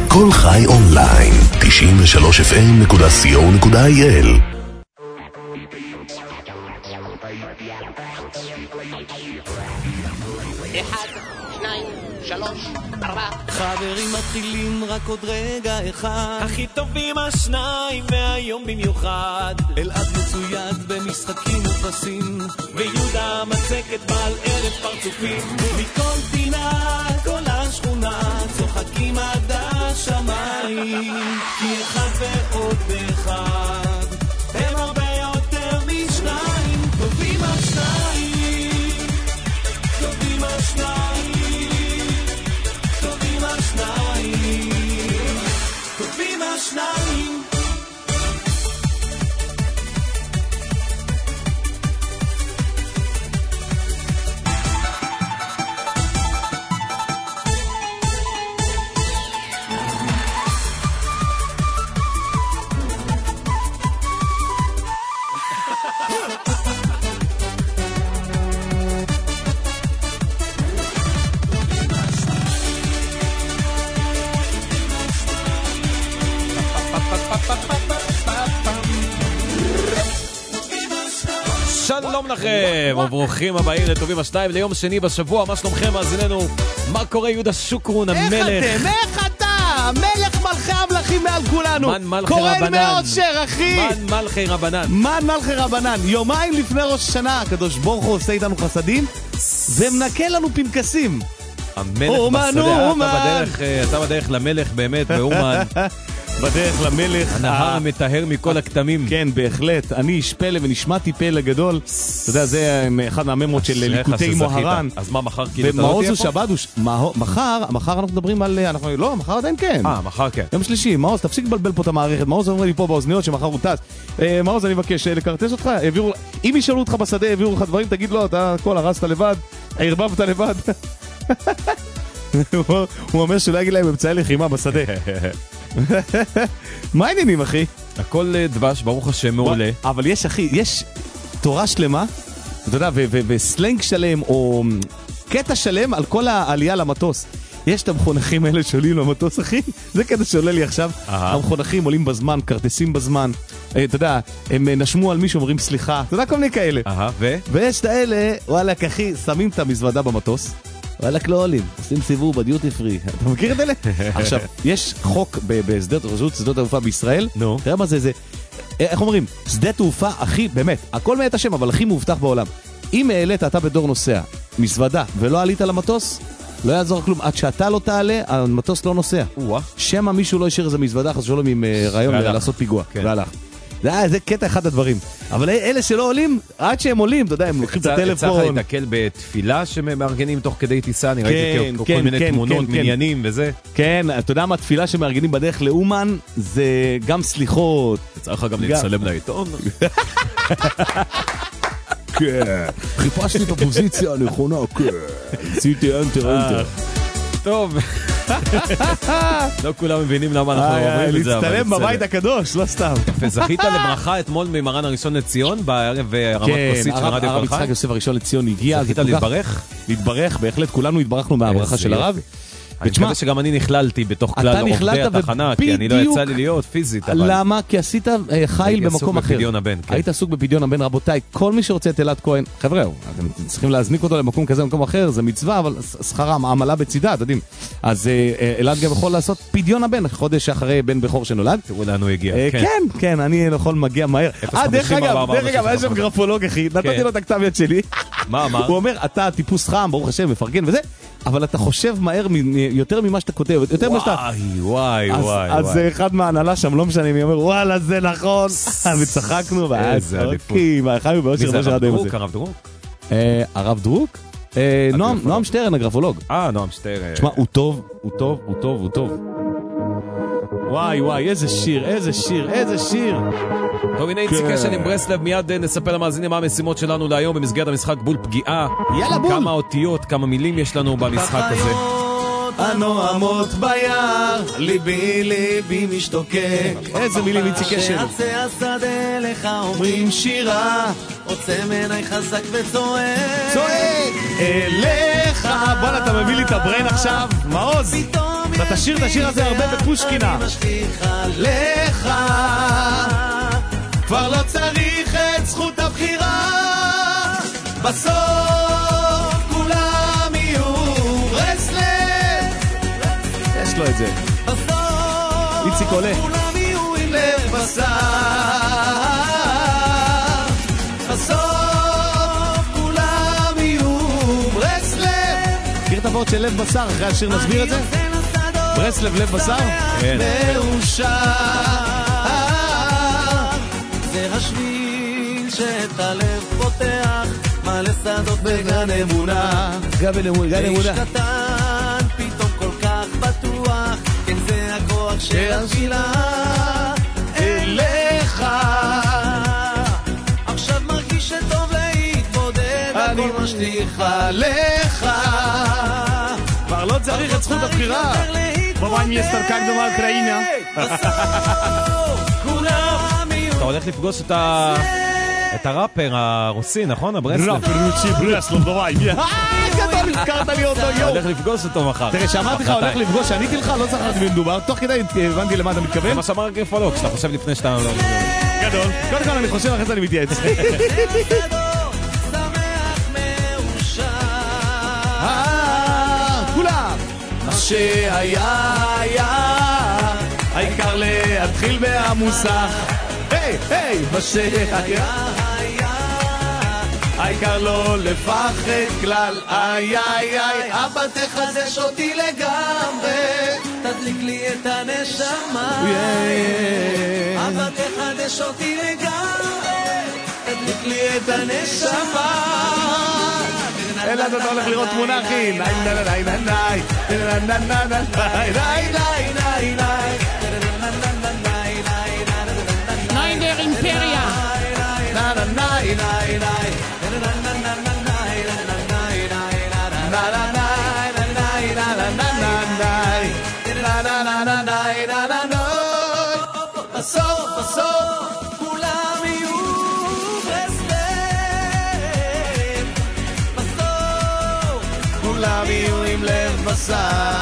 כל חי אונליין, 93fm.co.il. חברים מתחילים רק עוד רגע אחד, הכי טובים השניים והיום במיוחד. אלעד מצויד במשחקים ופרסים, ויהודה מצקת בעל ערב פרצופים. מכל פינה כל השכונה צוחקים עד השמיים, כי אחד ועוד אחד הם הרבה יותר משניים. טובים השניים, טובים השניים, טובים השניים, טובים השניים. שלום לכם, וברוכים הבאים לטובים השניים ליום שני בשבוע. מה שלומכם מאזיננו? מה קורה יהודה שוקרון המלך? איך אתה? מלך מלכי המלכים מעל כולנו. מן מלכי קורן רבנן. מאושר, אחי. מן מלכי רבנן. מן מלכי רבנן. יומיים לפני ראש השנה הקדוש ברוך הוא עושה איתנו חסדים ומנקה לנו פנקסים. המלך אומן, בשדה, אומן. אתה בדרך למלך באמת, באומן. בדרך למלך. הנהר מטהר מכל הכתמים. כן, בהחלט. אני איש פלא ונשמעתי פלא גדול. אתה יודע, זה אחד מהממות של ליקוטי מוהר"ן. אז מה, מחר כאילו אתה לא ומעוז תהיה הוא פה? שבת, מחר אנחנו מדברים על... לא, מחר עדיין כן. מחר כן. יום שלישי, מעוז, תפסיק לבלבל פה את המערכת. מעוז אומר לי פה באוזניות שמחר הוא טס. מעוז, אני מבקש לקרטס אותך. אם ישאלו אותך בשדה, העבירו לך דברים, תגיד לו, אתה הכל הרסת לבד, הרבבת לבד. הוא אומר שלא יגיד להם אמצעי לחימה בשדה. מה העניינים, אחי? הכל דבש, ברוך השם, מעולה. אבל יש, אחי, יש תורה שלמה, אתה יודע, וסלנג שלם, או קטע שלם על כל העלייה למטוס. יש את המחונכים האלה שעולים למטוס, אחי. זה קטע שעולה לי עכשיו. המחונכים עולים בזמן, כרטסים בזמן. אתה יודע, הם נשמו על מישהו, אומרים סליחה. אתה יודע, כל מיני כאלה. ויש את האלה, וואלק, אחי, שמים את המזוודה במטוס. וואלק לא עולים, עושים סיבוב בדיוטי פרי. אתה מכיר את אלה? עכשיו, יש חוק בשדות תעופה בישראל. תראה מה זה, איך אומרים? שדה תעופה הכי, באמת, הכל מעט השם, אבל הכי מאובטח בעולם. אם העלית אתה בדור נוסע מזוודה ולא עלית למטוס, לא יעזור כלום. עד שאתה לא תעלה, המטוס לא נוסע. שמה מישהו לא השאיר איזה מזוודה, חס ושלום עם רעיון לעשות פיגוע. והלך. זה קטע אחד הדברים. אבל אלה שלא עולים, עד שהם עולים, אתה יודע, הם לוקחים את הטלפון. צריך להתקל בתפילה שמארגנים תוך כדי טיסה, אני ראיתי כל מיני תמונות, מניינים וזה. כן, אתה יודע מה, תפילה שמארגנים בדרך לאומן, זה גם סליחות. צריך גם להצלם לעיתון. כן, חיפשתי את הפוזיציה הנכונה, כן. עשיתי אנטר. טוב. לא כולם מבינים למה אנחנו אומרים את זה. להצטלם בבית הקדוש, לא סתם. וזכית לברכה אתמול ממרן הראשון לציון, בערב רמת כוסית של רדיו הרב ברכה. יצחק יוסף הראשון לציון הגיע. זכית להתברך? להתברך, בהחלט, כולנו התברכנו מהברכה של הרב. אני מקווה שגם אני נכללתי בתוך כלל עובדי התחנה, כי אני לא יצא לי להיות פיזית. למה? כי עשית חיל במקום אחר. היית עסוק בפדיון הבן. רבותיי, כל מי שרוצה את אלעד כהן, חבר'ה, אתם צריכים להזניק אותו למקום כזה, למקום אחר, זה מצווה, אבל שכרה, עמלה בצידה, אתם יודעים. אז אלעד גם יכול לעשות פדיון הבן, חודש אחרי בן בכור שנולד. תראו לאן הוא הגיע. כן, כן, אני יכול מגיע מהר. דרך אגב, היה שם גרפולוג, אחי, נתתי לו את הכתב יד שלי. מה אמר? הוא אומר, אתה טיפוס חם, ברוך השם, מפרגן וזה, אבל אתה חושב מהר יותר ממה שאתה כותב, יותר ממה שאתה... וואי. אז אחד מההנהלה שם, לא משנה, מי אומר, וואלה, זה נכון. וצחקנו, איזה עדיפות. חיינו באושר מי זה הרב דרוק? הרב דרוק? הרב דרוק? נועם שטרן, הגרפולוג. נועם שטרן. תשמע, הוא טוב, הוא טוב, הוא טוב, הוא טוב. וואי, איזה שיר. טוב, הנה איציק קשן עם ברסלב, מיד נספר למאזינים מה המשימות שלנו להיום במסגרת המשחק בול פגיעה. יאללה בול. כמה אותיות, כמה מילים יש לנו במשחק הזה. הנועמות ביער, ליבי משתוקק. איזה מילים איציק קשן. שעצי השדה לך אומרים שירה, עוצם עיניי חזק וצועק אליך. בוא'נה, אתה מביא לי את הברן עכשיו, מעוז. פתאום אתה תשאיר את השיר הזה הרבה בפושקינה. אני משליך עליך, כבר לא צריך את זכות הבחירה, בסוף כולם יהיו רסלר. יש לו את זה. בסוף איציק עולה. כולם יהיו עם לב בשר, בסוף כולם יהיו רסלר. מכיר את הוורד של לב בשר? אחרי השיר נסביר את זה? ברסלב לב בשר? כן. מאושר, זה השביל שאת הלב פותח, מלא שדות בגן אמונה, גן אמונה. איש קטן פתאום כל כך בטוח, כן זה הכוח של התפילה אליך. עכשיו מרגיש שטוב להתמודד, הכל משליך עליך, כבר לא צריך את זכות הבחירה. בואי יסתר קקדומה אוקראינה. אתה הולך לפגוש את הראפר הרוסי, נכון? הברסלב. ראפר רוסי ברסלב, בואי. גדול, הזכרת לי אותו, אתה יום. הולך לפגוש אותו מחר. תראה, שאמרתי לך הולך לפגוש, עניתי לך, לא זכרתי במדובר, תוך כדי הבנתי למה אתה מתכוון. זה מה שאמר גרפולוג, שאתה חושב לפני שאתה... גדול. קודם כל אני חושב, אחרי זה אני מתייעץ. כולם. מה שהיה היה, העיקר להתחיל מהמוסך. היי, היי, מה שהיה היה, העיקר לא לפחד כלל. איי, איי, איי, אבא תחדש אותי לגמרי, תדליק לי את הנשמה. אבא תחדש אותי לגמרי, תדליק לי את הנשמה. אלא אתה הולך לראות תמונה, אחי. ניי, ניי, ניי, ניי, ניי, ניי, ניי, ניי, ניי. Nein, der Imperia. בסוף, בסוף, כולם יהיו בסלב, בסוף, כולם יהיו עם לב בשר,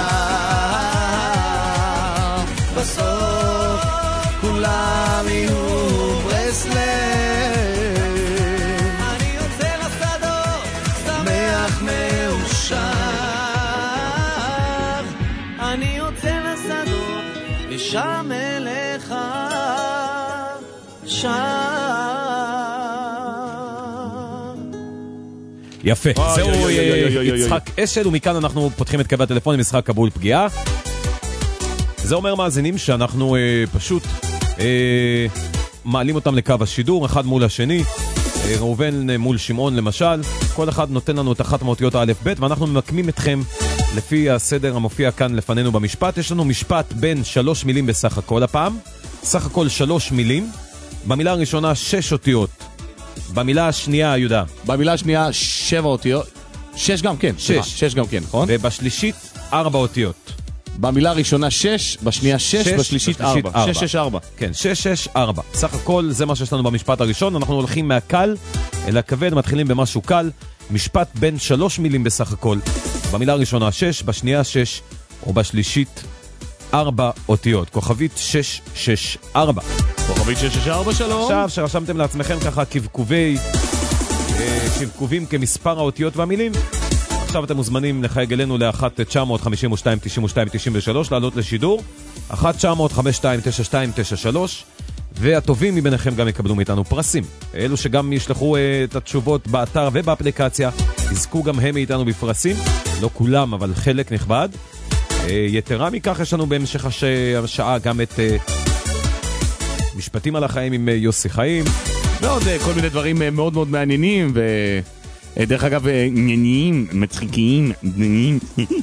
בסוף, כולם יהיו ברסלב. אני יוצא לשדות, שמח מאושר, אני יוצא לשדות, ושם אליך, שם. יפה, זהו יצחק אשל, ומכאן אנחנו פותחים את קווי הטלפון עם משחק קבול פגיעה. זה אומר מאזינים שאנחנו פשוט מעלים אותם לקו השידור, אחד מול השני, ראובן מול שמעון למשל, כל אחד נותן לנו את אחת מאותיות האלף בית, ואנחנו ממקמים אתכם לפי הסדר המופיע כאן לפנינו במשפט. יש לנו משפט בין 3 מילים בסך הכל הפעם, סך הכל 3 מילים, במילה הראשונה 6 אותיות, במילה השנייה, יהודה, במילה השנייה 7 אותיות, 6 גם כן, 6 גם כן, נכון? ובשלישית 4 אותיות. במילה הראשונה 6, בשנייה 6, בשלישית 4. 6, 6, 4. כן, 6, 6, 4. סך הכל זה מה שיש לנו במשפט הראשון. אנחנו הולכים מהקל אל הכבד, מתחילים במשהו קל. משפט בין 3 מילים בסך הכל. במילה הראשונה 6, בשנייה 6, או בשלישית 4 אותיות. כוכבית 6, 6, 4. כוכבית 6, 6, 4, שלום. עכשיו שרשמתם לעצמכם ככה קבקובים כמספר האותיות והמילים, עכשיו אתם מוזמנים לחייג אלינו ל-1-952-92-93, לעלות לשידור, 1-900-5292-93, והטובים מביניכם גם יקבלו מאיתנו פרסים. אלו שגם ישלחו את התשובות באתר ובאפליקציה, יזכו גם הם מאיתנו בפרסים, לא כולם, אבל חלק נכבד. יתרה מכך, יש לנו בהמשך השעה גם את משפטים על החיים עם יוסי חיים. ועוד כל מיני דברים מאוד מאוד מעניינים, ודרך אגב, ענייניים, מצחיקיים, ענייניים.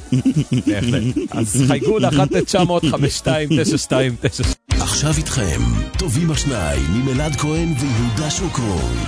אז חייגו ל-1-900-52-92-93. עכשיו איתכם, טובים השניים עם אלעד כהן ויהודה שוקרון.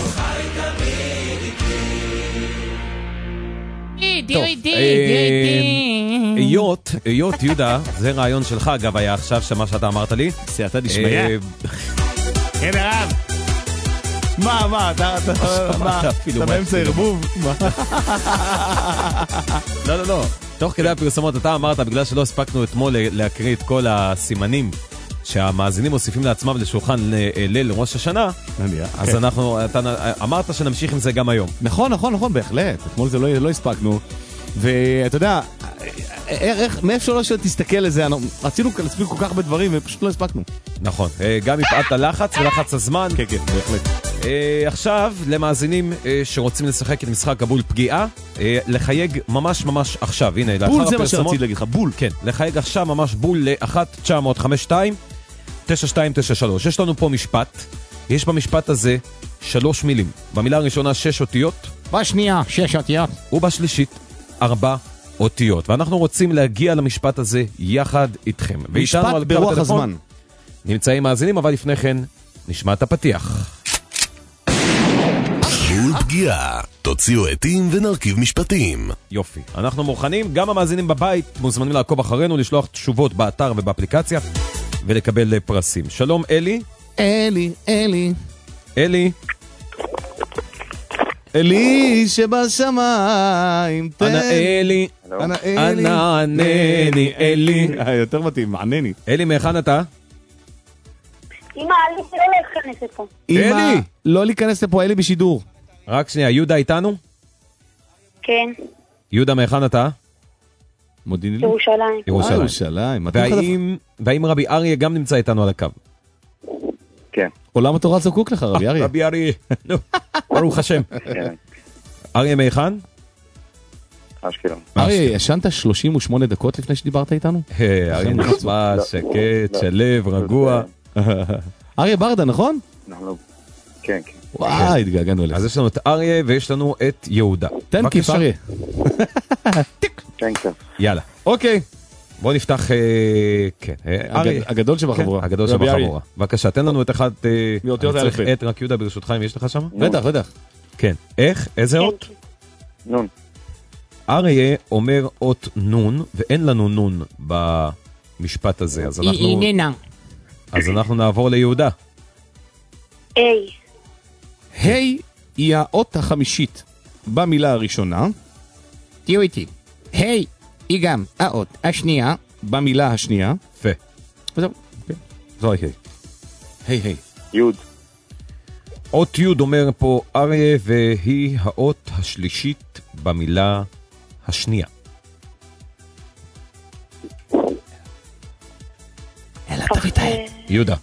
היות יהודה, זה רעיון שלך אגב היה עכשיו שמה שאתה אמרת לי. סייעתא דשמיא. כן הרב. מה, אתה באמצע ערבוב? לא, תוך כדי הפרסומות אתה אמרת, בגלל שלא הספקנו אתמול להקריא את כל הסימנים שהמאזינים מוסיפים לעצמם לשולחן ליל ראש השנה, אז אתה אמרת שנמשיך עם זה גם היום. נכון, בהחלט. אתמול זה לא הספקנו. ואתה יודע, מאיפה שלא תסתכל לזה, רצינו להספיק כל כך הרבה דברים ופשוט לא הספקנו. נכון, גם מפאת הלחץ ולחץ הזמן. כן, בהחלט. עכשיו, למאזינים שרוצים לשחק את משחק הבול פגיעה, לחייג ממש עכשיו, הנה, בול זה מה שרציתי להגיד לך, בול. כן, לחייג עכשיו ממש בול ל-1-952-9293. יש לנו פה משפט, יש במשפט הזה 3 מילים. במילה הראשונה 6 אותיות. בשנייה 6 אותיות. ובשלישית 4 אותיות. ואנחנו רוצים להגיע למשפט הזה יחד איתכם. משפט ברוח הזמן. נמצאים מאזינים, אבל לפני כן נשמע את הפתיח. בול פגיעה. תוציאו עטים ונרכיב משפטים. יופי. אנחנו מוכנים, גם המאזינים בבית מוזמנים לעקוב אחרינו, לשלוח תשובות באתר ובאפליקציה ולקבל פרסים. שלום אלי. אלי שבשמיים. אנא אלי. אנא ענני אלי. יותר מתאים, ענני. אלי, מהיכן אתה? אמא, אלי לא להיכנס לפה. אמא, לא להיכנס לפה, אלי בשידור. רק שנייה, יהודה איתנו? כן. יהודה, מהיכן אתה? מודיעין. ירושלים. והאם רבי אריה גם נמצא איתנו על הקו? כן. עולם התורה זקוק לך, רבי אריה. רבי אריה, ברוך השם. אריה מהיכן? אשקלון. אריה, ישנת 38 דקות לפני שדיברת איתנו? אריה נשמע שקט, שלב, רגוע. אריה ברדה, נכון? כן. וואי, התגעגענו אליך. אז יש לנו את אריה ויש לנו את יהודה. תן כיף, אריה. יאללה. אוקיי. בוא נפתח, כן. הגדול שבחבורה. הגדול שבחבורה. בבקשה, תן לנו את אחד, מאותיות צריך את רק יהודה ברשותך אם יש לך שם? בטח. כן. איך? איזה אות? נון. אריה אומר אות נון, ואין לנו נון במשפט הזה, אז אנחנו נעבור ליהודה. היי. היי היא האות החמישית במילה הראשונה. תהיו איתי. היי היא גם האות השנייה במילה השנייה. יפה. וזהו. זו היי. יוד. אות יוד אומר פה אריה, והיא האות השלישית במילה השנייה. אלא תביטה. יהודה.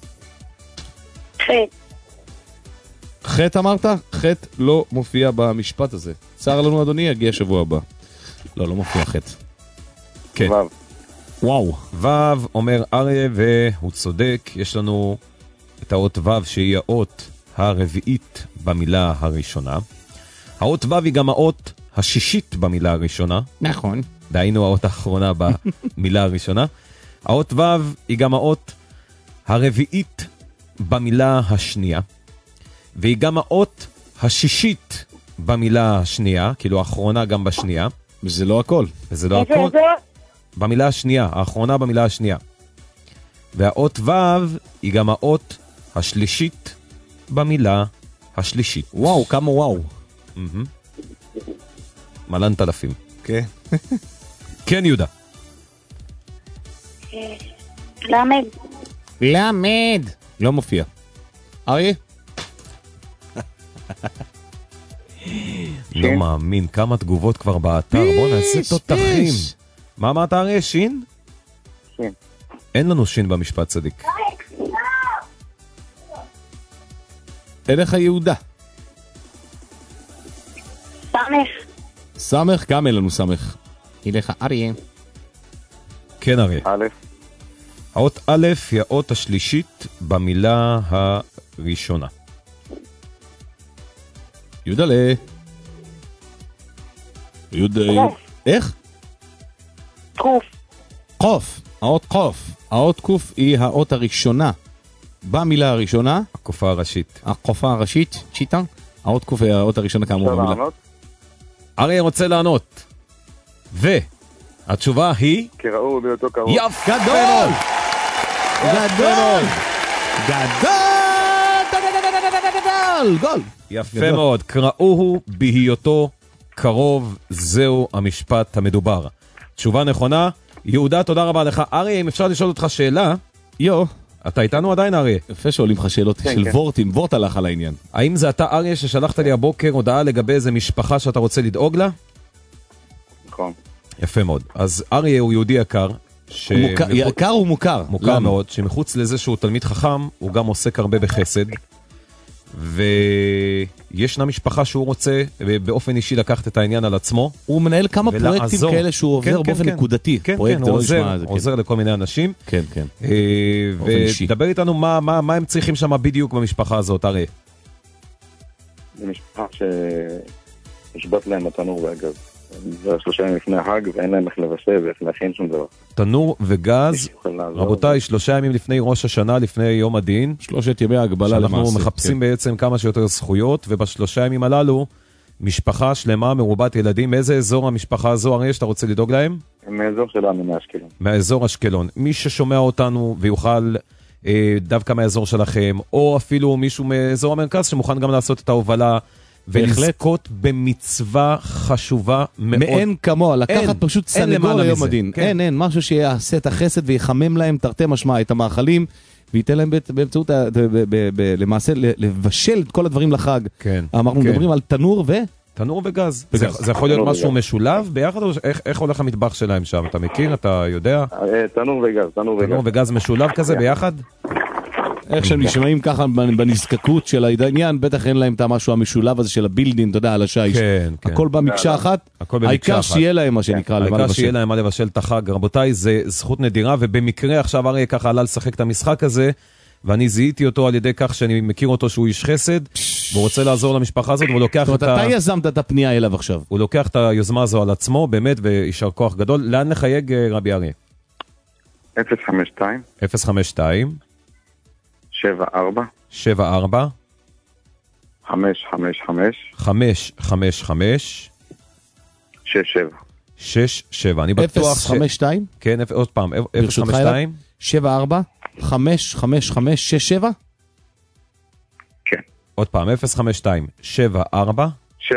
חטא אמרת? חטא לא מופיע במשפט הזה. צער לנו אדוני, יגיע שבוע הבא. לא מופיע חטא. כן. וואו. וו אומר אריה, והוא צודק. יש לנו את האות וו שהיא האות הרביעית במילה הראשונה. האות וו היא גם האות השישית במילה הראשונה. נכון. דהיינו האות האחרונה במילה הראשונה. האות וו היא גם האות הרביעית במילה השנייה. והיא גם האות השישית במילה השנייה, כאילו האחרונה גם בשנייה. וזה לא הכל. וזה לא הכל. במילה השנייה, האחרונה במילה השנייה. והאות וו היא גם האות השלישית במילה השלישית. וואו, כמה וואו. מלנת אלפים. כן. כן, יהודה. למד. לא מופיע. אריה? לא מאמין, כמה תגובות כבר באתר. בוא נעשה תותחים. מה אמרת אריה? שין? שין. אין לנו שין במשפט צדיק. אליך יהודה. סמך, גם אין לנו סמך. אליך אריה. כן אריה. א'. האות א' היא האות השלישית במילה הראשונה. יהודה איך? קוף. האות קוף. האות קוף היא האות הראשונה במילה הראשונה. הקופה הראשית. הקופה הראשית, שיטה. האות קוף היא האות הראשונה כאמור במילה. אריה רוצה לענות. והתשובה היא? קראו באותו קרוב. יפה. גדול! גול! יפה מאוד. קראוהו בהיותו קרוב, זהו המשפט המדובר. תשובה נכונה. יהודה, תודה רבה לך. אריה, אם אפשר לשאול אותך שאלה, אתה איתנו עדיין, אריה? יפה שואלים לך שאלות של וורטים, וורט הלך על העניין. האם זה אתה, אריה, ששלחת לי הבוקר הודעה לגבי איזה משפחה שאתה רוצה לדאוג לה? נכון. יפה מאוד. אז אריה הוא יהודי יקר. יקר הוא מוכר. מוכר מאוד, שמחוץ לזה שהוא תלמיד חכם, הוא גם עוסק הרבה בחסד. וישנה משפחה שהוא רוצה באופן אישי לקחת את העניין על עצמו. הוא מנהל כמה פרויקטים כאלה שהוא עובר באופן נקודתי. כן, הוא עוזר לכל מיני אנשים. כן, כן. ודבר איתנו מה הם צריכים שם בדיוק במשפחה הזאת, הרי. זה משפחה שהשבת להם התנור והגז. זה 3 ימים לפני החג ואין להם איך לבשל ואיך להכין שום דבר. תנור וגז, רבותיי, 3 ימים לפני ראש השנה, לפני יום הדין. 3 ימי הגבלה למעשה. שאנחנו מחפשים בעצם כמה שיותר זכויות, וב3 ימים הללו, משפחה שלמה, מרובת ילדים. מאיזה אזור המשפחה הזו, הרי שאתה רוצה לדאוג להם? מאזור שלנו, מאשקלון. מאזור אשקלון. מי ששומע אותנו ויוכל דווקא מהאזור שלכם, או אפילו מישהו מאזור המרכז שמוכן גם לעשות את ההובלה, ולזכות במצווה חשובה מאוד. מאין כמוה, לקחת פשוט סנגור ליום הדין. אין, משהו שיעשה את החסד ויחמם להם תרתי משמע את המאכלים, וייתן להם באמצעות, למעשה, לבשל את כל הדברים לחג. אנחנו מדברים על תנור תנור וגז. זה יכול להיות משהו משולב ביחד, או איך הולך המטבח שלהם שם? אתה מכיר? אתה יודע? תנור וגז. תנור וגז משולב כזה ביחד? איך שהם נשמעים ככה בנזקקות של העניין, בטח אין להם את המשהו המשולב הזה של הבילדין, אתה יודע, על השיש. הכל במקשה אחת, העיקר שיהיה להם מה שנקרא. העיקר שיהיה להם מה לבשל את החג. רבותיי, זה זכות נדירה, ובמקרה עכשיו אריה ככה עלה לשחק את המשחק הזה, ואני זיהיתי אותו על ידי כך שאני מכיר אותו שהוא איש חסד, והוא רוצה לעזור למשפחה הזאת, והוא לוקח את אתה יזמת את הפנייה אליו עכשיו. הוא לוקח את היוזמה הזו על עצמו, באמת, וישר כוח גדול. לאן לחייג, רבי אריה? 052 74 555 67. אני בטוח 052? כן, עוד פעם, 052 74 555 67? כן. עוד פעם, 052 74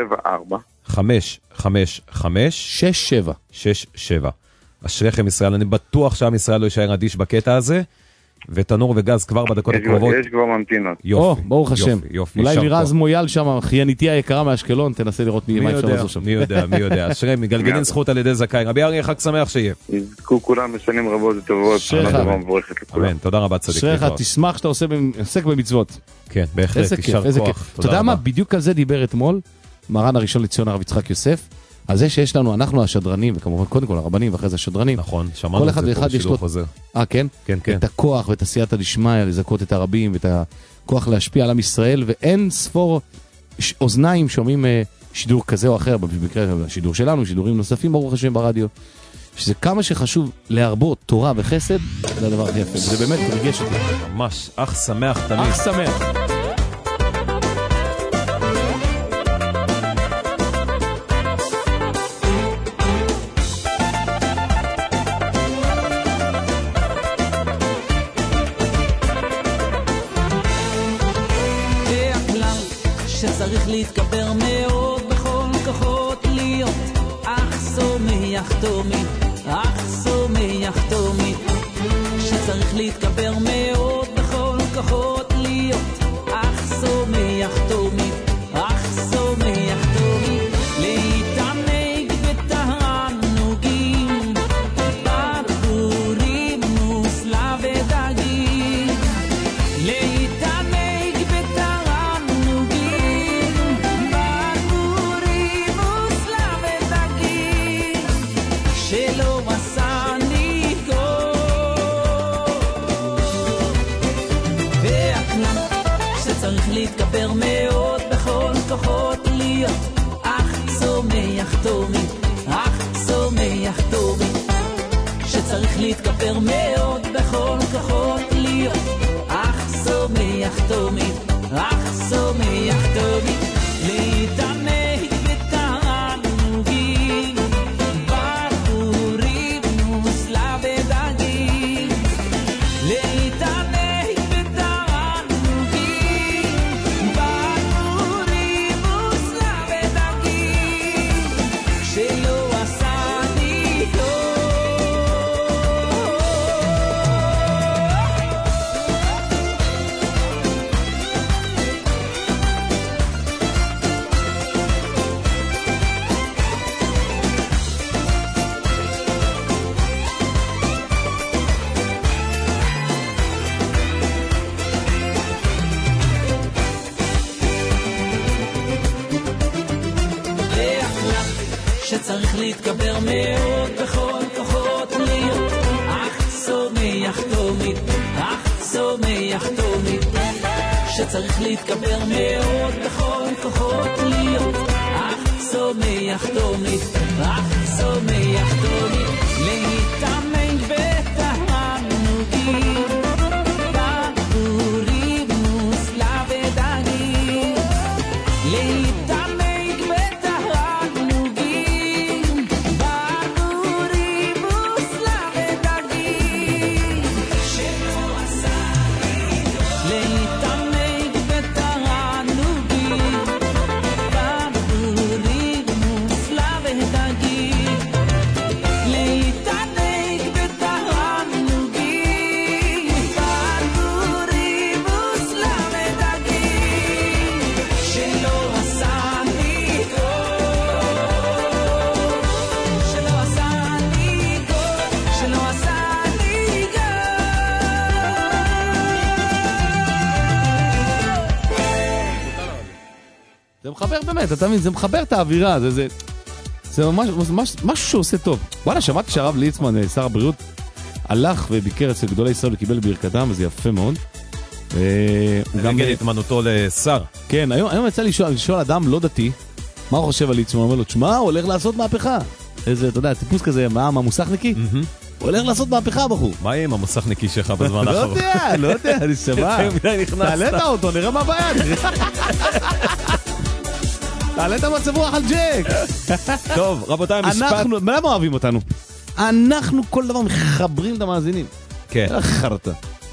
555 67. אשריכם ישראל, אני בטוח שעם ישראל לא יישאר אדיש בקטע הזה, ותנור וגז כבר בדקות הקרובות. יש כבר ממתינות. יופי. ברוך השם. אולי לירז מויאל שם, חייניתי היקרה מאשקלון, תנסה לראות מה אפשר לעזור שם. מי יודע. אשריהם, מגלגלים זכות על ידי זכאי. רבי אריה, חג שמח שיהיה. יזכו כולם בשנים רבות וטובות. תודה רבה צדיק. אשריך, תשמח שאתה עוסק במצוות. כן, בהחלט, תישר כוח. אתה יודע מה, בדיוק על זה דיבר אתמול מרן הראשון לציון הרב יצחק יוסף, על זה שיש לנו, אנחנו השדרנים, וכמובן קודם כל הרבנים ואחרי זה השדרנים. נכון, שמענו את זה פה בשידור חוזר. כן? כן. את הכוח ואת עשיית הדשמיא, לזכות את הרבים, ואת הכוח להשפיע על עם ישראל, ואין ספור אוזניים שומעים שידור כזה או אחר, במקרה השידור שלנו, שידורים נוספים ברוך השם ברדיו, שזה כמה שחשוב להרבות תורה וחסד, זה הדבר הכי יפה, וזה באמת מרגש אותי. ממש, אך שמח תמיד. אך שמח. שצריך להתגבר מאוד בכל כוחות להיות אך שמח תמיד, אך שמח תמיד. שצריך להתגבר מאוד בכל כוחות להיות אך שמח תמיד, אך שמח תמיד. להתענג בתענוגים, בבורים מוסלה ודגים. להתענג בתענוגים, בבורים מוסלה ודגים. שלא עשני שצריך להתגבר מאוד בכל כוחות להיות אך שמח תמיד, אך שמח תמיד. שצריך להתגבר מאוד בכל כוחות להיות אך שמח תמיד, אך שמח תמיד. להתענג בתענוגים, בבורים מוסלה ודגים. להתענג בתענוגים, בבורים שצריך להתגבר מאוד בכל כוחות להיות אך שמח תמיד, אך שמח תמיד, שצריך להתגבר מאוד בכל כוחות להיות אך שמח תמיד, אך שמח תמיד, להתאמן בתענוגים בגורים מוסלה ודגים, להתאמן בתענוגים בגורים מוסלה ודגים, שלא עשה להתאמן בתענוגים בגורים מוסלה ודגים, להתענג בתענוגים בגורים מוסלה ודגים, שלא עשה לי טוב, שלא עשה לי טוב, שלא עשה לי זה מחבר באמת, אתה מבין? זה מחבר את האווירה, זה ממש משהו שעושה טוב. וואלה, שמעתי שהרב ליצמן, שר הבריאות, הלך וביקר אצל גדולי ישראל וקיבל ברכתם, וזה יפה מאוד. נגד התמנותו לשר. כן, היום יצא לשאול אדם לא דתי, מה הוא חושב על ליצמן? הוא אומר לו, תשמע, הוא הולך לעשות מהפכה. איזה, אתה יודע, טיפוס כזה, מה המוסכניקי? הוא הולך לעשות מהפכה, בחור. מה יהיה עם המוסכניקי שלך בזמן לא האחרון? יודע, אני שמה. תעלה את האוטו, נראה מה הבעיה. תעלה את המצב רוח על ג'ק. טוב, רבותיי, המשפט... למה אוהבים אותנו? אנחנו כל דבר מחברים את המאזינים. כן. חרטה.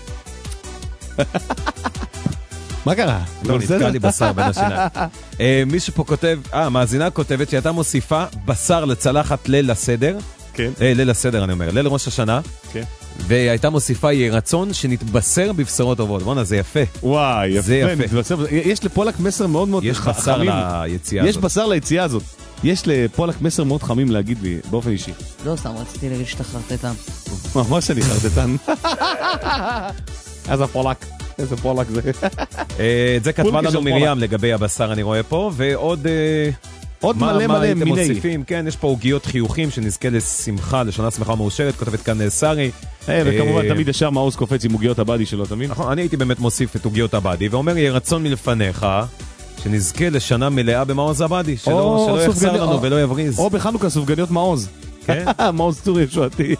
מה קרה? לא, נתקע לי בשר בין השיניים. מישהו פה כותב, מאזינה כותבת שהייתה מוסיפה בשר לצלחת ליל הסדר. כן. ליל הסדר אני אומר, ליל ראש השנה. כן. והייתה מוסיפה יהי רצון שנתבשר בבשורות טובות. בוא'נה, זה יפה. וואי, יפה. זה יפה. יש לפולק מסר מאוד מאוד יש בשר ליציאה הזאת. יש בשר ליציאה הזאת. יש לפולק מסר מאוד חמים להגיד לי, באופן אישי. לא, סתם רציתי להגיד שאתה חרטטן. ממש אני חרטטן. איזה פולק. איזה פולק זה. את זה כתבה לנו מרים לגבי הבשר אני רואה פה, ועוד... עוד מלא מלא מיני. מוסיפים? כן, יש פה עוגיות חיוכים שנזכה לשמחה, לשנה שמחה מאושרת, כותבת כאן שרי. וכמובן תמיד ישר מעוז קופץ עם עוגיות הבאדי שלו, תמיד. נכון, אני הייתי באמת מוסיף את עוגיות הבאדי, ואומר יהיה רצון מלפניך, שנזכה לשנה מלאה במעוז הבאדי, שלא יחסר לנו ולא יבריז. או בחנוכה סופגניות מעוז. כן? מעוז צור ישועתי.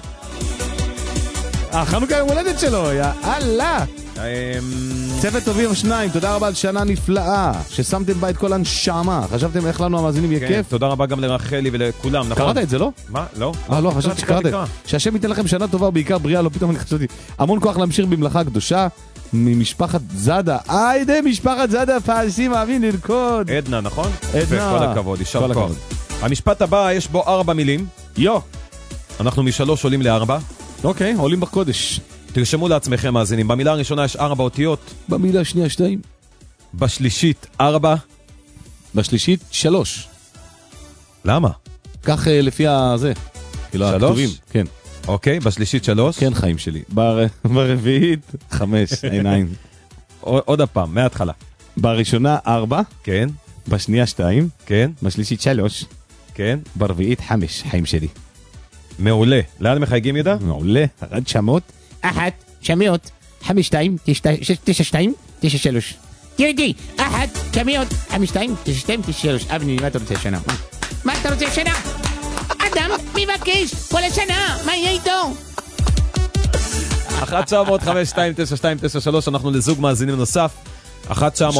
חנוכה יום הולדת שלו, יאללה. צוות טובים שניים, תודה רבה על שנה נפלאה ששמתם בה את כל הנשמה. חשבתם איך לנו המאזינים יהיה כיף? תודה רבה גם לרחלי ולכולם, נכון? קראת את זה, לא? מה? לא? לא, חשבתי שקראת. שהשם ייתן לכם שנה טובה ובעיקר בריאה, לא פתאום אני חשבתי. המון כוח להמשיך במלאכה הקדושה ממשפחת זאדה. היידה, משפחת זאדה, פעשים אוהבים לרקוד. עדנה, נכון? עדנה. כל הכבוד, יישר כוח. המשפט הבא, יש בו 4 מילים. אנחנו מ3 עולים ל4. אוקיי, עולים בקודש. תרשמו לעצמכם מאזינים, במילה הראשונה יש 4 אותיות. במילה השנייה 2. בשלישית 4. בשלישית 3. למה? כך לפי הזה. 3? כן. אוקיי, בשלישית 3. כן, חיים שלי. ברביעית 5, עיניים. עוד הפעם, מההתחלה. בראשונה 4. כן. בשנייה 2. כן. בשלישית 3. כן. ברביעית 5, חיים שלי. מעולה. לאן מחייגים ידע? מעולה. רד שמות. 1, 900, 52, 92, 93. תראי, 1, 900, 52, 92, 93. אבני, מה אתה רוצה השנה? מה אתה רוצה השנה? אדם מבקש כל השנה, מה יהיה איתו? 1-900-529293, אנחנו לזוג מאזינים נוסף. 1-900-529293,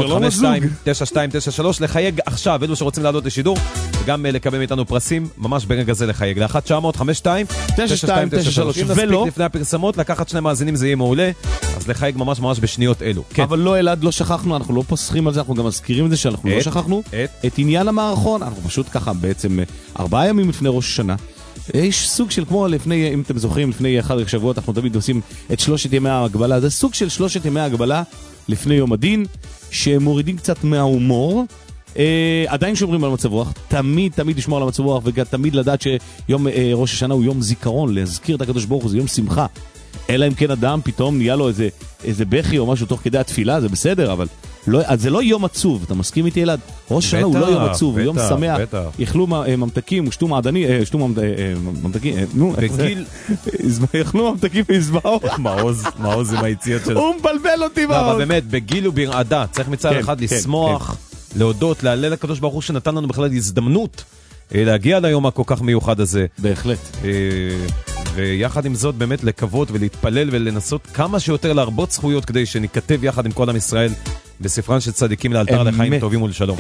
לחייג עכשיו, אלו שרוצים לעלות לשידור, וגם לקבל מאיתנו פרסים, ממש ברגע זה לחייג. ל-1-900-529293, אם נספיק לפני הפרסמות, לקחת 2 מאזינים זה יהיה מעולה, אז לחייג ממש ממש בשניות אלו. אבל לא אלעד, לא שכחנו, אנחנו לא פוסחים על זה, אנחנו גם מזכירים את זה שאנחנו לא שכחנו את עניין המערכון, אנחנו פשוט ככה בעצם 4 ימים לפני ראש השנה, יש סוג של כמו לפני, אם אתם זוכרים, לפני 1 שבועות, אנחנו תמיד עושים את 3 ימי ההגבלה, זה סוג של 3 ימי ההגבלה לפני יום הדין, שמורידים קצת מההומור, עדיין שומרים על מצב רוח, תמיד לשמור על מצב רוח, ותמיד לדעת שיום ראש השנה הוא יום זיכרון, להזכיר את הקדוש ברוך הוא, זה יום שמחה, אלא אם כן אדם פתאום נהיה לו איזה בכי או משהו תוך כדי התפילה, זה בסדר, אבל אז זה לא יום עצוב, אתה מסכים איתי אלעד? ראש השנה הוא לא יום עצוב, הוא יום שמח. יאכלו ממתקים ושתו מעדני, ממתקים, נו, יאכלו ממתקים ויזבעו. מעוז עם היציאות שלו. הוא מבלבל אותי מעוז. אבל באמת, בגיל וברעדה, צריך מצד אחד לשמוח, להודות, להלל לקדוש ברוך הוא שנתן לנו בכלל הזדמנות להגיע ליום הכל כך מיוחד הזה. בהחלט. ויחד עם זאת באמת לקוות ולהתפלל ולנסות כמה שיותר להרבות זכויות כדי שניכתב יחד עם כל עם ישראל בספרן של צדיקים לאלתר לחיים טובים ולשלום.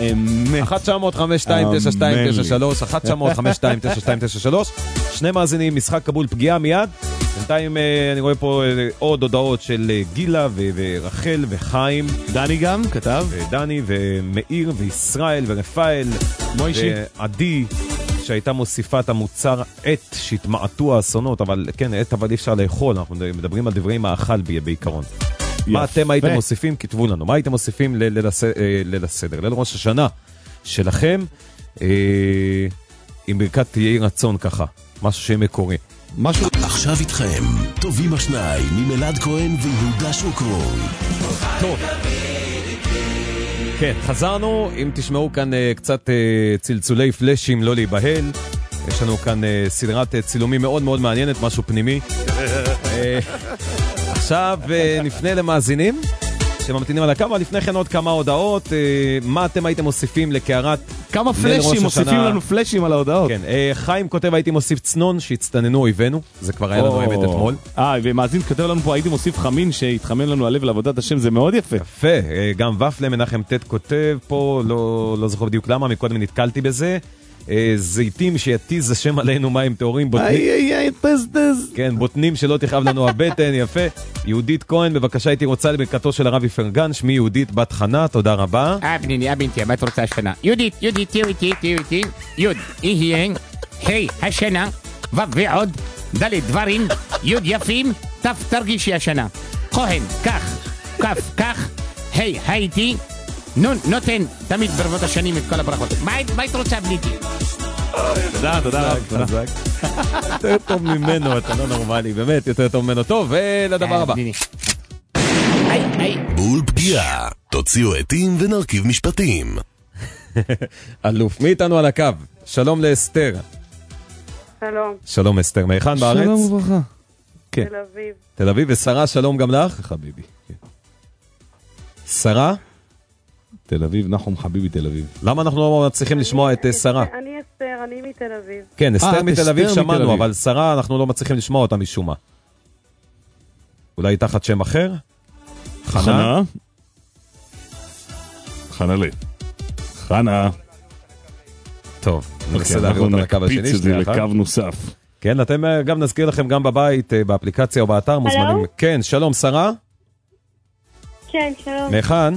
1-900-529293 1-900-529293 שני מאזינים, משחק קבול פגיעה מיד. בינתיים אני רואה פה עוד הודעות של גילה ורחל וחיים. דני גם כתב. דני ומאיר וישראל ורפאל ועדי שהייתה מוסיפה את המוצר עת שהתמעטו האסונות, אבל כן, עת אבל אי אפשר לאכול, אנחנו מדברים על דברי מאכל בעיקרון. מה אתם הייתם מוסיפים? כתבו לנו. מה הייתם מוסיפים ליל הסדר? ליל ראש השנה שלכם, עם ברכת יהי רצון ככה, משהו שיהיה מקורי. עכשיו איתכם, טובים השניים, עם אלעד כהן ויהודה שוקרון. טוב. כן, חזרנו, אם תשמעו כאן קצת צלצולי פלשים, לא להיבהל. יש לנו כאן סדרת צילומים מאוד מאוד מעניינת, משהו פנימי. עכשיו נפנה למאזינים שממתינים על הקו, אבל לפני כן עוד כמה הודעות. מה אתם הייתם מוסיפים לקערת כמה פלשים, מוסיפים לנו פלשים על ההודעות. כן, חיים כותב הייתי מוסיף צנון שהצטננו אויבינו, זה כבר היה לנו אמת אתמול. ומאזין כותב לנו פה הייתי מוסיף חמין שהתחמן לנו הלב לעבודת השם, זה מאוד יפה. יפה, גם ופלה מנחם תת כותב פה, לא זוכר בדיוק למה, מקודם נתקלתי בזה. זיתים שיתיז השם עלינו מים טהורים, כן, בוטנים שלא תכאב לנו הבטן, יפה. יהודית כהן, בבקשה הייתי רוצה לברכתו של הרב יפרגן, שמי יהודית בת חנה, תודה רבה. בנתי, מה את רוצה השנה? יהודית, תהיו איתי, יוד, יהיה, היי, השנה, ועוד, דלת דברים, יוד יפים, תף תרגישי השנה. כהן, כך, היי, הייתי, נותן תמיד ברבות השנים את כל הברכות. מה היית רוצה בליתי? תודה. יותר טוב ממנו, אתה לא נורמלי, באמת יותר טוב ממנו. טוב, ולדבר הבא. בול פגיעה, תוציאו עטים ונרכיב משפטים. אלוף, מי איתנו על הקו? שלום לאסתר. שלום אסתר, מהיכן בארץ? שלום וברכה. תל אביב. תל אביב, ושרה, שלום גם לך? חביבי. שרה? תל אביב, נחום חביבי תל אביב. למה אנחנו לא מצליחים לשמוע את שרה? אני אסתר, אני מתל אביב. כן, אסתר מתל אביב שמענו, אבל שרה אנחנו לא מצליחים לשמוע אותה משום מה. אולי תחת שם אחר? חנה? חנה. טוב, ננסה להעביר אותה לקו השני. נקפיץ את זה לקו נוסף. כן, אתם גם נזכיר לכם גם בבית, באפליקציה או באתר מוזמנים. כן, שלום, שרה? כן, שלום. מהיכן?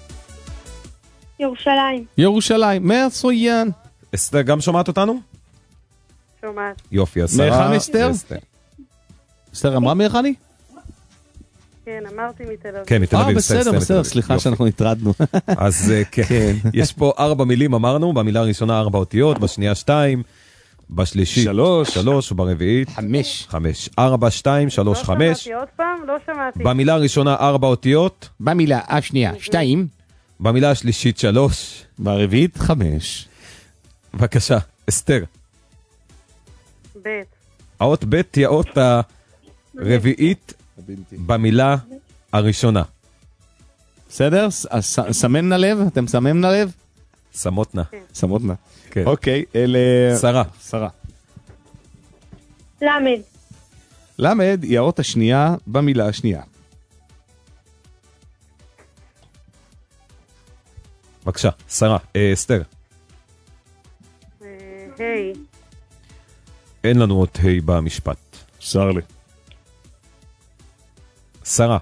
ירושלים. מצוין. אסתר גם שומעת אותנו? שומעת. יופי, השרה. מהיכן אסתר? אסתר אמרה מהיכן היא? כן, אמרתי מתל אביב. כן, מתל אביב. בסדר, סליחה שאנחנו נטרדנו. אז כן, יש פה 4 מילים אמרנו, במילה הראשונה 4 אותיות, בשנייה 2, בשלישית 3, וברביעית 5. 4, 2, 3, 5. לא שמעתי עוד פעם, לא שמעתי. במילה הראשונה 4 אותיות. במילה השנייה 2. במילה השלישית 3. ברביעית 5. בבקשה, אסתר. ב'. האות ב' היא האות הרביעית במילה הראשונה. בסדר? סמן נלב? אתם סמן נלב? שמות נא. שמות נא. כן. אוקיי, שרה. למד. למד היא האות השנייה במילה השנייה. בבקשה, שרה, אסתר. היי. אין לנו אות היי במשפט. שר לי. שרה.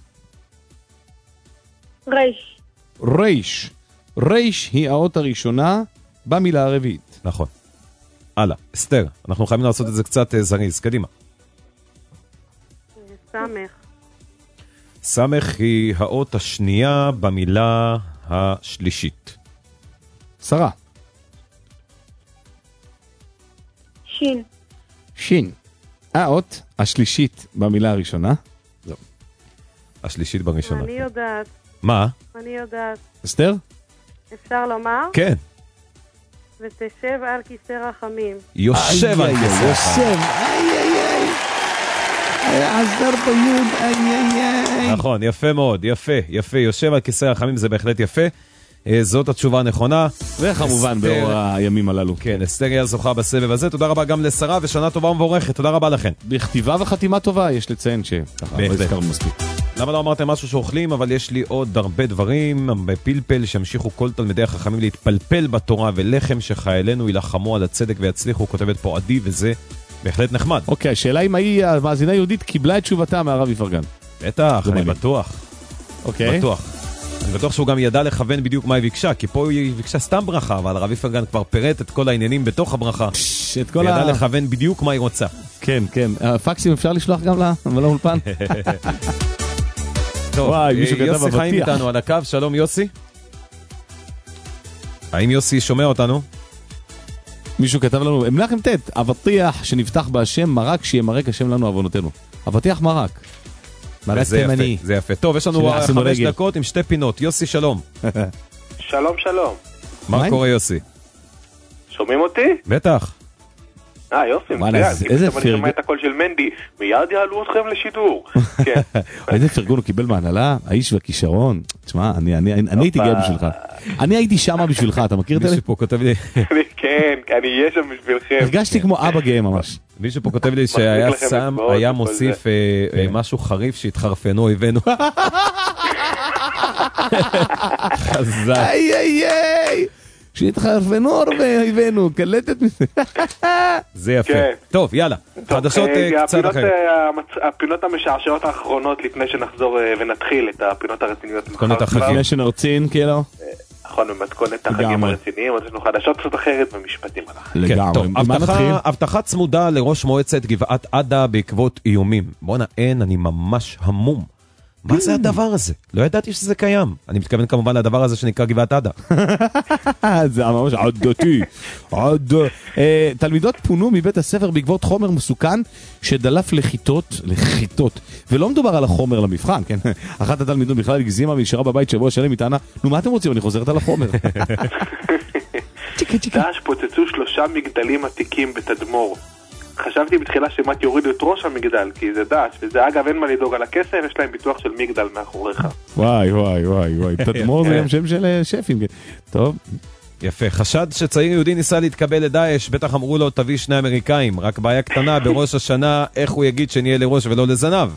רייש היא האות הראשונה במילה הרביעית. נכון. הלאה, אסתר, אנחנו חייבים לעשות את זה קצת זריז, קדימה. סמך היא האות השנייה במילה השלישית. שרה. שין. האות השלישית במילה הראשונה. השלישית בראשונה. אני יודעת. מה? אני יודעת. אסתר? אפשר לומר? כן. ותשב על כיסא רחמים. יושב על כיסא. יושב, עזר ביוד, נכון, יפה מאוד, יפה. יושב על כיסא רחמים, זה בהחלט יפה. זאת התשובה הנכונה. וכמובן באור הימים הללו. כן, אסתר היא הזוכה בסבב הזה. תודה רבה גם לשרה, ושנה טובה ומבורכת. תודה רבה לכן. בכתיבה וחתימה טובה, יש לציין שככה, לא הזכרנו מספיק. למה לא אמרתם משהו שאוכלים, אבל יש לי עוד הרבה דברים, בפלפל שהמשיכו כל תלמידי החכמים להתפלפל בתורה, ולחם שחיילינו ילחמו על הצדק ויצליחו, כותבת פה עדי, וזה בהחלט נחמד. אוקיי, השאלה אם המאזינה יהודית קיבלה את תשובתה מהרב יפרגן. בטח, אני בטוח. אוקיי. בטוח. אני בטוח שהוא גם ידע לכוון בדיוק מה היא ביקשה, כי פה היא ביקשה סתם ברכה, אבל הרב יפרגן כבר פירט את כל העניינים בתוך הברכה. ידע לכוון בדיוק מה היא רוצה. כן, כן. הפקסים אפשר לשלוח גם לה, אבל לא אולפן. טוב, יוסי חיים איתנו על הקו, שלום יוסי. האם יוסי שומע אותנו? מישהו כתב לנו, מנחם תת, אבטיח שנפתח בהשם מרק שימרק השם לנו עוונותינו. אבטיח מרק. מרק תימני. זה יפה. טוב, יש לנו 5 דקות עם 2 פינות. יוסי, שלום. שלום. מה קורה יוסי? שומעים אותי? בטח. יופי, מצוין. איזה פתאום אני שומע את הקול של מנדי, מיד יעלו אתכם לשידור. איזה פרגון הוא קיבל מהנהלה, האיש והכישרון. תשמע, אני הייתי גאה בשבילך. אני הייתי שמה בשבילך, אתה מכיר את זה? מישהו פה כותב לי... כן, אני אהיה שם בשבילכם. הרגשתי כמו אבא גאה ממש. מישהו פה כותב לי שהיה מוסיף משהו חריף שהתחרפנו אויבינו. חזק. איי. שהתחרפנו הרבה אויבינו, קלטת מזה. זה יפה. טוב, יאללה. חדשות קצת אחרת. הפינות המשעשעות האחרונות לפני שנחזור ונתחיל את הפינות הרציניות. מתכונת החגים. לפני שנרצין, כאילו. נכון, במתכונת החגים הרציניים, עוד יש לנו חדשות קצת אחרת ומשפטים עליך. לגמרי. הבטחה צמודה לראש מועצת גבעת עדה בעקבות איומים. בוא'נה, אני ממש המום. מה זה הדבר הזה? לא ידעתי שזה קיים. אני מתכוון כמובן לדבר הזה שנקרא גבעת עדה. זה ממש עדתי. תלמידות פונו מבית הספר בעקבות חומר מסוכן שדלף לחיטות, ולא מדובר על החומר למבחן, כן? אחת התלמידות בכלל הגזימה וישרה בבית שבוע שלם מטענה, נו מה אתם רוצים? אני חוזרת על החומר. דאעש פוצצו 3 מגדלים עתיקים בתדמור. חשבתי בתחילה שמאת יורידו את ראש המגדל, כי זה דאעש, וזה אגב אין מה לדאוג על הכסף, יש להם ביטוח של מגדל מאחוריך. וואי, תדמור זה גם שם של שפים. טוב. יפה, חשד שצעיר יהודי ניסה להתקבל לדאעש, בטח אמרו לו תביא 2 אמריקאים, רק בעיה קטנה בראש השנה, איך הוא יגיד שנהיה לראש ולא לזנב.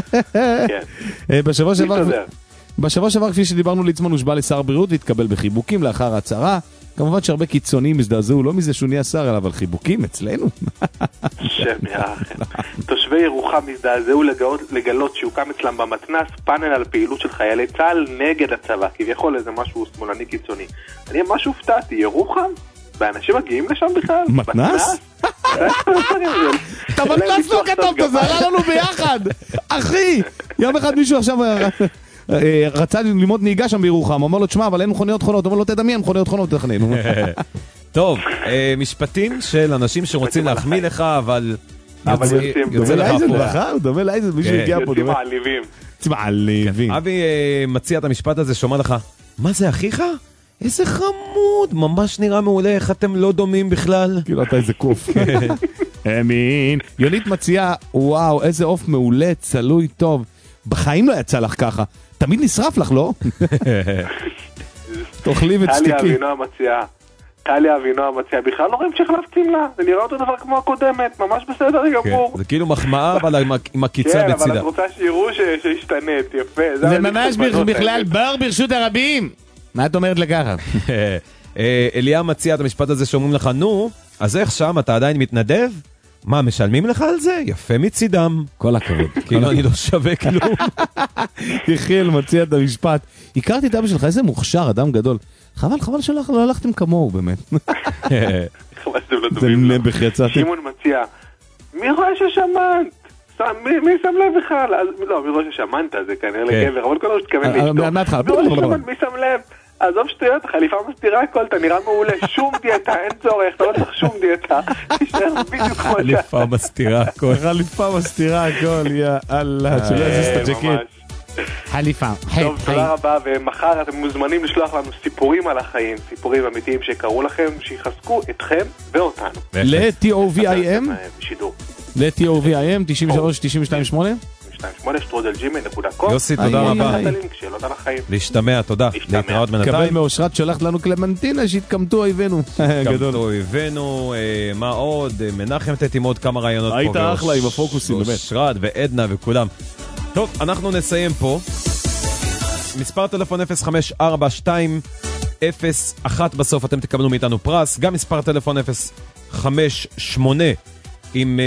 בשבוע שעבר כפי שדיברנו ליצמן הושבע לשר בריאות והתקבל בחיבוקים לאחר ההצהרה. כמובן שהרבה קיצוניים הזדעזעו, לא מזה שהוא נהיה שר, אבל חיבוקים אצלנו. תושבי ירוחם הזדעזעו לגלות שהוקם אצלם במתנ"ס פאנל על פעילות של חיילי צה"ל נגד הצבא, כביכול איזה משהו שמאלני קיצוני. אני ממש הופתעתי, ירוחם? ואנשים מגיעים לשם בכלל? מתנ"ס? את המתנ"ס לא כתבת, זה עלה לנו ביחד. אחי, יום אחד מישהו עכשיו... רצה ללמוד נהיגה שם בירוחם, אומר לו, תשמע, אבל אין מכוניות חונות, אומר לו, תדמיין, מכוניות חונות, תכנן. טוב, משפטים של אנשים שרוצים להחמיא לך, אבל יוצא לך פה. הוא דומה לאיזה, מישהו הגיע פה. יוצאים מעליבים. מעליבים. אבי מציע את המשפט הזה, שומע לך, מה זה אחיך? איזה חמוד, ממש נראה מעולה, איך אתם לא דומים בכלל. כאילו אתה איזה קוף. אמין. יונית מציעה, וואו, איזה עוף מעולה, צלוי טוב. בחיים לא יצא לך ככה. תמיד נשרף לך, לא? תאכלי ותשתיקי. טליה אבינועם מציעה, בכלל לא רואים שהחלפתם לה. זה נראה אותו דבר כמו הקודמת, ממש בסדר גמור. זה כאילו מחמאה, אבל עם הקיצה בצידה. כן, אבל את רוצה שיראו שהשתנית, יפה. זה ממש בכלל בר ברשות הרבים. מה את אומרת לככה? אליה מציע את המשפט הזה שאומרים לך, נו, אז איך שם אתה עדיין מתנדב? מה, משלמים לך על זה? יפה מצידם. כל הכבוד. כאילו אני לא שווה כלום. יחיל מציע את המשפט. הכרתי את אבא שלך, איזה מוכשר, אדם גדול. חבל שלך, לא הלכתם כמוהו באמת. חבל שאתם לא זה דומים לו. נבח יצאתם. שמעון מציע, מי רואה ששמנת? מי שם לב בכלל? לא, מי רואה ששמנת זה כנראה לגבר, אבל כל עוד שתכוון לאשתו. מי שם לב? עזוב שטויות, חליפה מסתירה הכל, אתה נראה מעולה, שום דיאטה, אין צורך, אתה לא צריך שום דיאטה, תישאר בדיוק כמו אתה. חליפה מסתירה הכל. חליפה מסתירה הכל, יא אללה, שלא יזיז את הג'קט. חליפה. טוב, תודה רבה, ומחר אתם מוזמנים לשלוח לנו סיפורים על החיים, סיפורים אמיתיים שקרו לכם, שיחזקו אתכם ואותנו. ל-TOVIM? בשידור. ל-TOVIM 93-92-8? gmail.com. יוסי, תודה רבה. להשתמע, תודה. להתראות בינתיים. קבל מאושרת שולחת לנו קלמנטינה שהתקמתו אויבינו. התקמתו אויבינו, מה עוד? מנחם תת עם עוד כמה רעיונות פה. היית אחלה עם הפוקוסים, באמת. אושרת ועדנה וכולם. טוב, אנחנו נסיים פה. מספר טלפון 054201 בסוף, אתם תקבלו מאיתנו פרס. גם מספר טלפון 058 עם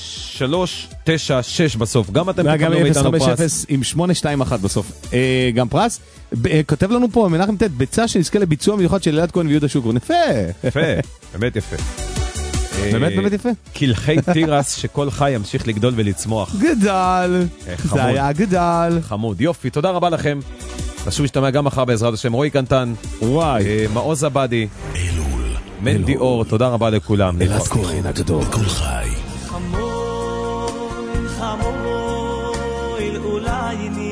396 בסוף, גם אתם תקבלו מאיתנו פרס. 050 עם 821 בסוף, גם פרס. כותב לנו פה מנחם תת, ביצה שנזכה לביצוע מיוחד של אלעד כהן ויהודה שוקרון. יפה, באמת יפה. באמת יפה. קלחי תירס שכל חי ימשיך לגדול ולצמוח. גדל, זה היה גדל. חמוד, יופי, תודה רבה לכם. חשוב להשתמע גם מחר בעזרת השם. רועי קנטן, מעוז עבדי, מנדי אור, תודה רבה לכולם. אלעד כהן הגדול, בכל חי. חמוד, חמוד, אולי